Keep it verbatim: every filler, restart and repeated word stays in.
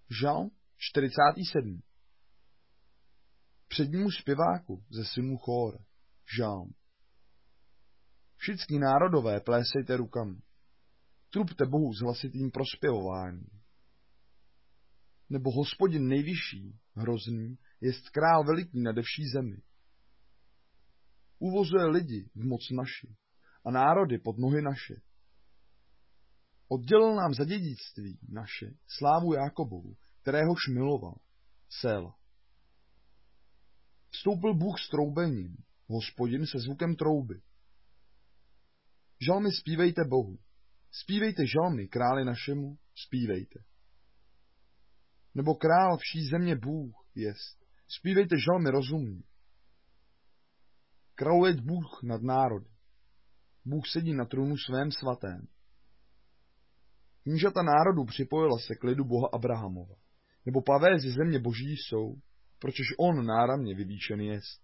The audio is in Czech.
Žalm čtyřicátý sedmý. Přednímu zpěváku ze synů Chór. Žalm. Všichni národové, plésejte rukami. Trubte Bohu s hlasitým prospěvováním. Nebo Hospodin nejvyšší, hrozný, jest král veliký nade vší zemi. Uvozuje lidi v moc naši a národy pod nohy naše. Oddělil nám za dědictví naše slávu Jákobovu, kteréhož miloval. Séla. Vstoupil Bůh s troubením, Hospodin se zvukem trouby. Žalmy zpívejte Bohu. Zpívejte žalmy králi našemu, zpívejte. Nebo král vší země Bůh jest. Zpívejte žalmy rozumně. Králuje Bůh nad národy. Bůh sedí na trůnu svém svatém. Knížata národů připojila se k lidu Boha Abrahamova. Nebo pavézi země boží jsou, pročež on náramně vyvýšený jest.